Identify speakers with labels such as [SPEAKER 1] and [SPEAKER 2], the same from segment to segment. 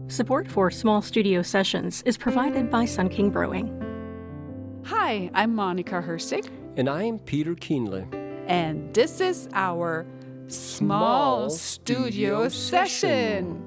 [SPEAKER 1] Support for small studio sessions is provided by Sun King Brewing.
[SPEAKER 2] Hi, I'm Monica Hersig.
[SPEAKER 3] And I'm Peter Kienle.
[SPEAKER 2] And this is our Small Studio Session.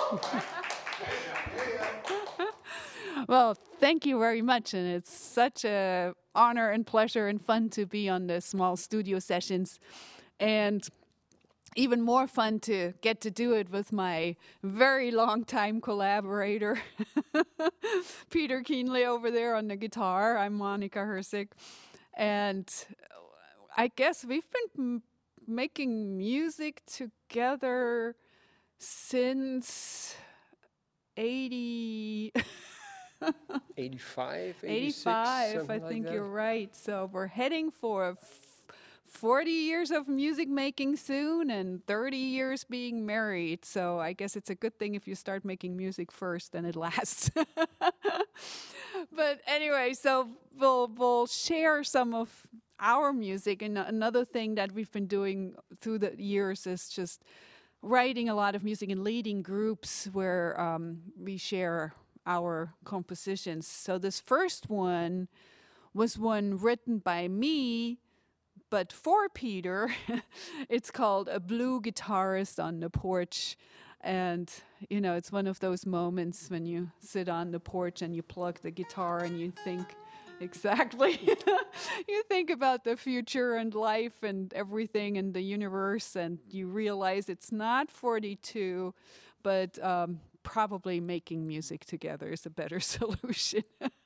[SPEAKER 2] Well, thank you very much, and it's such a honor and pleasure and fun to be on the small studio sessions, and even more fun to get to do it with my very long time collaborator, Peter Kienle over there on the guitar. I'm Monica Hersig, and I guess we've been making music together since 80.
[SPEAKER 3] 85, 86,
[SPEAKER 2] 85, I think
[SPEAKER 3] like
[SPEAKER 2] you're right. So we're heading for 40 years of music making soon and 30 years being married. So I guess it's a good thing if you start making music first and it lasts. But anyway, so we'll share some of our music. And another thing that we've been doing through the years is just writing a lot of music and leading groups where we share our compositions. So this first one was one written by me, but for Peter. It's called A Blue Guitarist on the Porch. And, you know, it's one of those moments when you sit on the porch and you plug the guitar and you think, exactly. You think about the future and life and everything and the universe, and you realize it's not 42, but probably making music together is a better solution.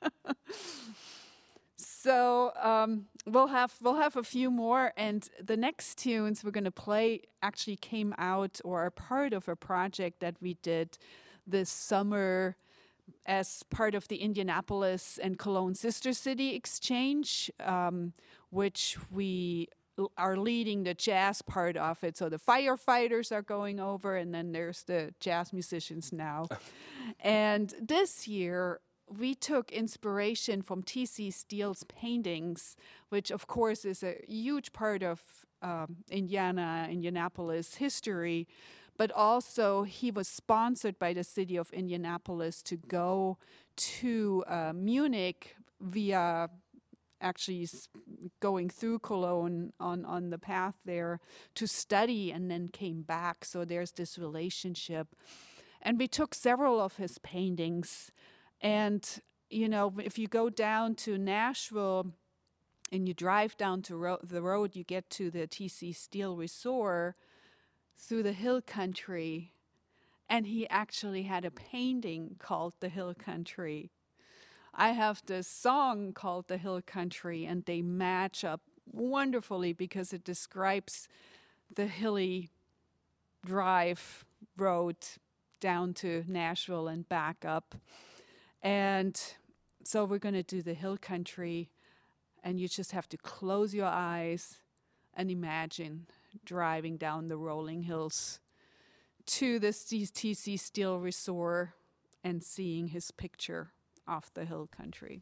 [SPEAKER 2] So we'll have a few more, and the next tunes we're going to play actually came out or are part of a project that we did this summer as part of the Indianapolis and Cologne Sister City Exchange, which we are leading the jazz part of it. So the firefighters are going over, and then there's the jazz musicians now. And this year, we took inspiration from T.C. Steele's paintings, which of course is a huge part of Indianapolis history. But also, he was sponsored by the city of Indianapolis to go to Munich via actually going through Cologne on the path there to study, and then came back. So there's this relationship. And we took several of his paintings. And, you know, if you go down to Nashville and you drive down to the road, you get to the T.C. Steele Resort through the hill country, and he actually had a painting called The Hill Country. I have this song called The Hill Country, and they match up wonderfully because it describes the hilly drive road down to Nashville and back up. And so we're going to do The Hill Country, and you just have to close your eyes and imagine driving down the rolling hills to the T.C. Steele Resort and seeing his picture of the hill country.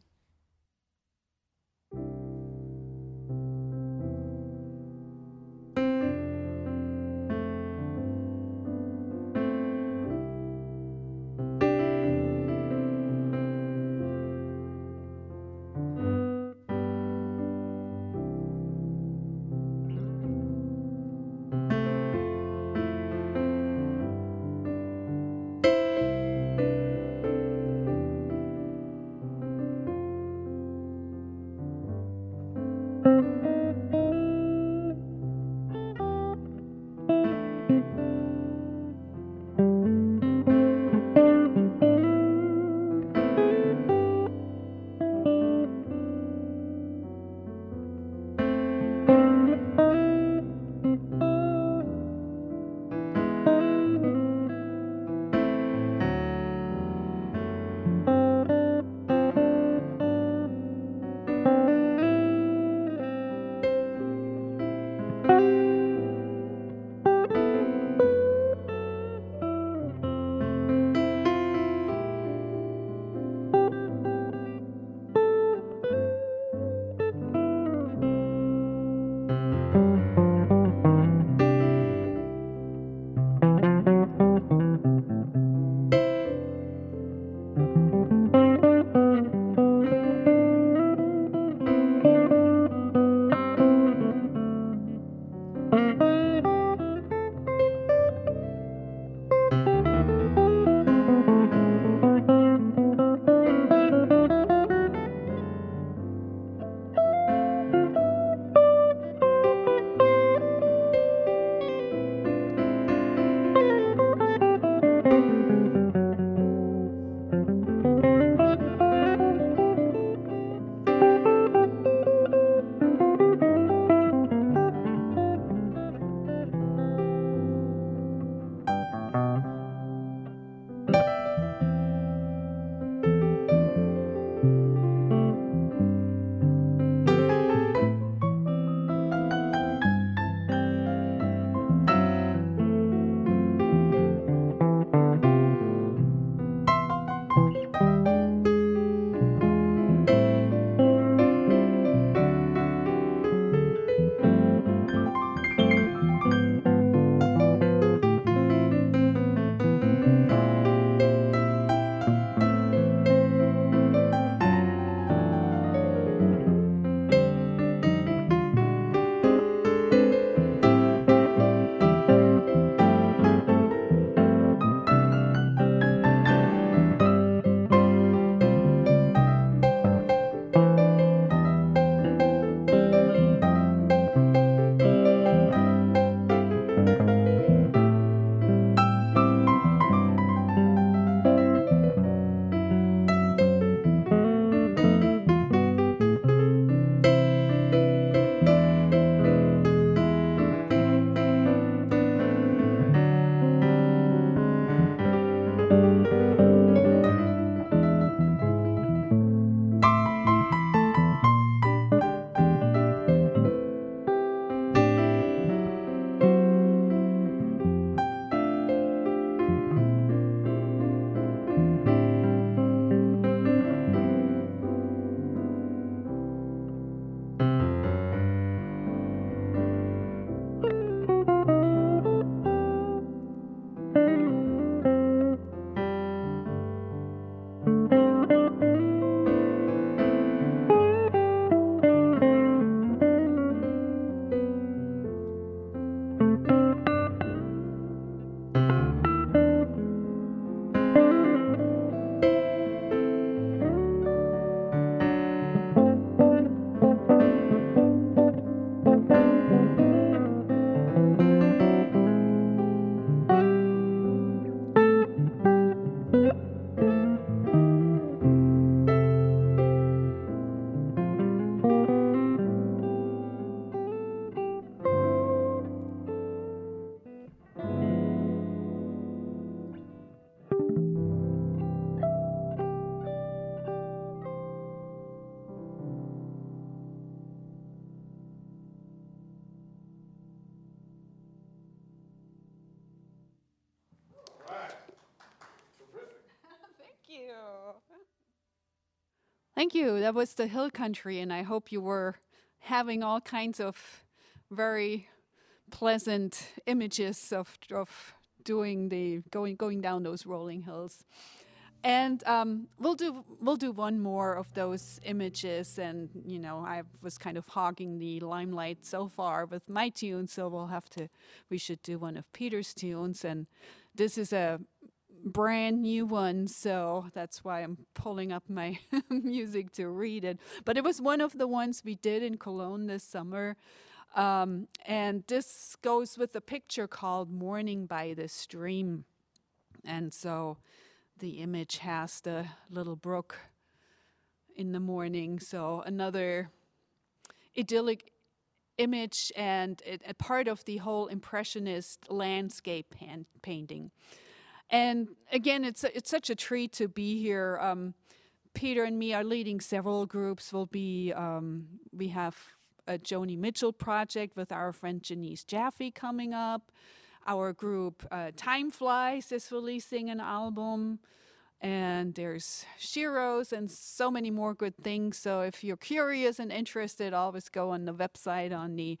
[SPEAKER 2] Thank you. That was the hill country, and I hope you were having all kinds of very pleasant images of doing the going down those rolling hills. And we'll do one more of those images, and I was kind of hogging the limelight so far with my tunes, so we should do one of Peter's tunes, and this is a brand new one, so that's why I'm pulling up my music to read it. But it was one of the ones we did in Cologne this summer. And this goes with a picture called Morning by the Stream. And so the image has the little brook in the morning. So another idyllic image and a part of the whole Impressionist landscape painting. And again, it's such a treat to be here. Peter and me are leading several groups. We have a Joni Mitchell project with our friend Janice Jaffe coming up. Our group Time Flies is releasing an album. And there's Shiros and so many more good things. So if you're curious and interested, always go on the website on the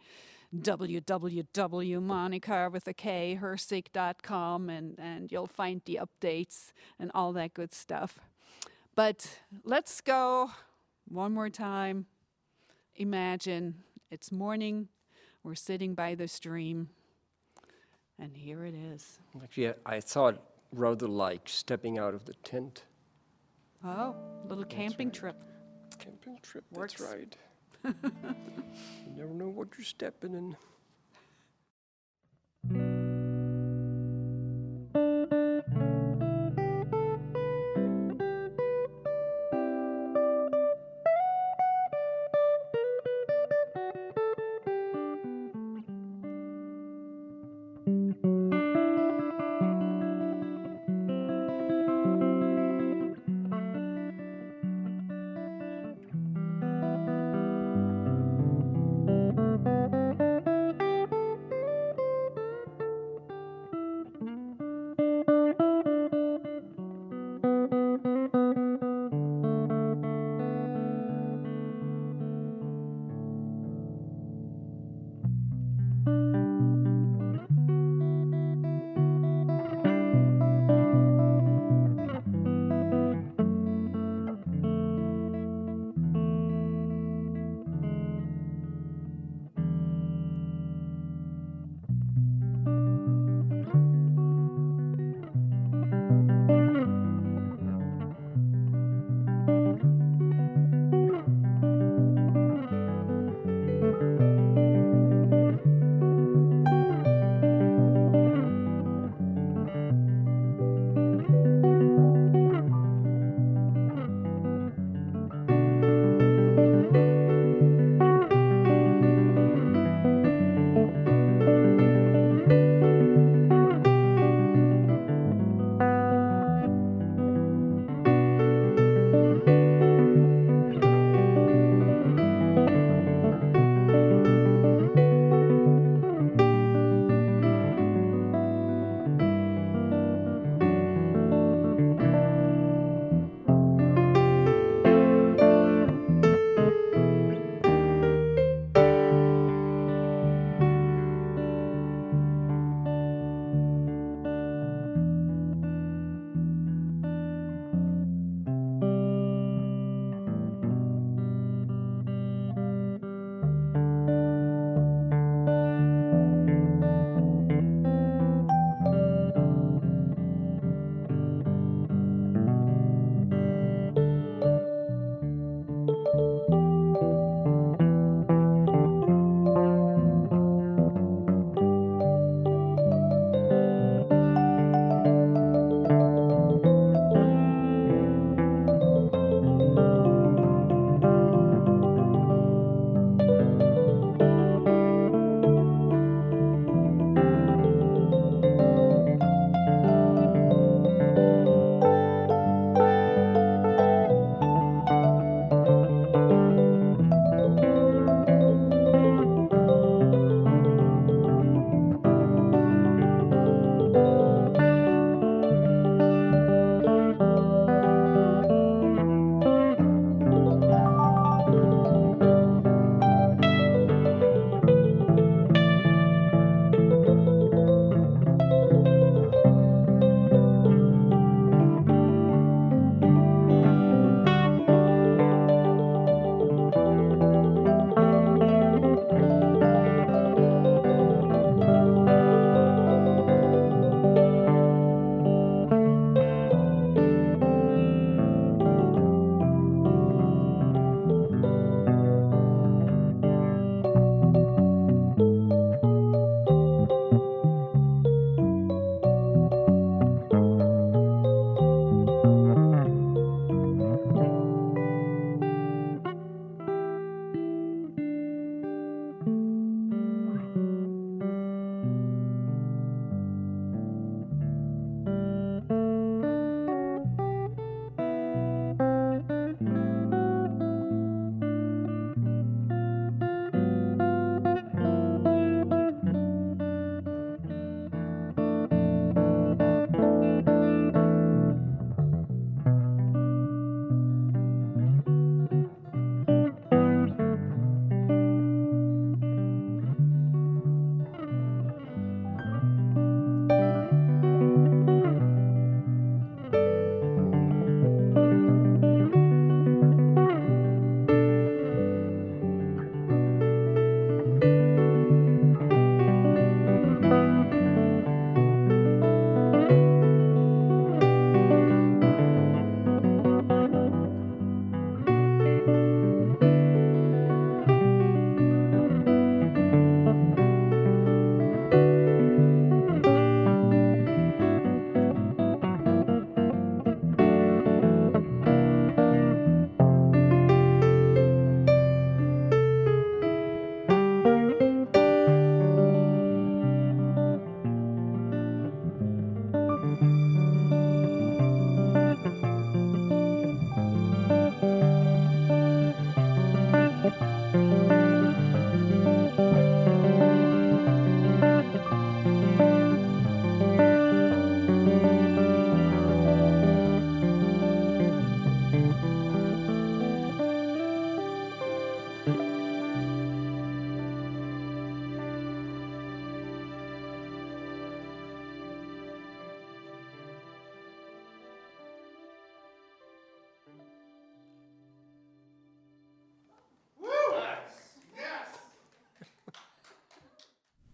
[SPEAKER 2] www.monica.hersig.com and you'll find the updates and all that good stuff. But let's go one more time. Imagine it's morning, we're sitting by the stream, and here it is.
[SPEAKER 3] Actually, I thought rather like stepping out of the tent.
[SPEAKER 2] Oh, little camping trip.
[SPEAKER 3] Camping trip,
[SPEAKER 2] Works.
[SPEAKER 3] that's right. You never know what you're stepping in.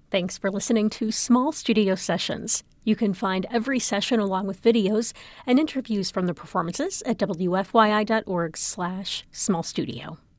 [SPEAKER 1] Thanks for listening to Small Studio Sessions. You can find every session along with videos and interviews from the performances at wfyi.org/smallstudio.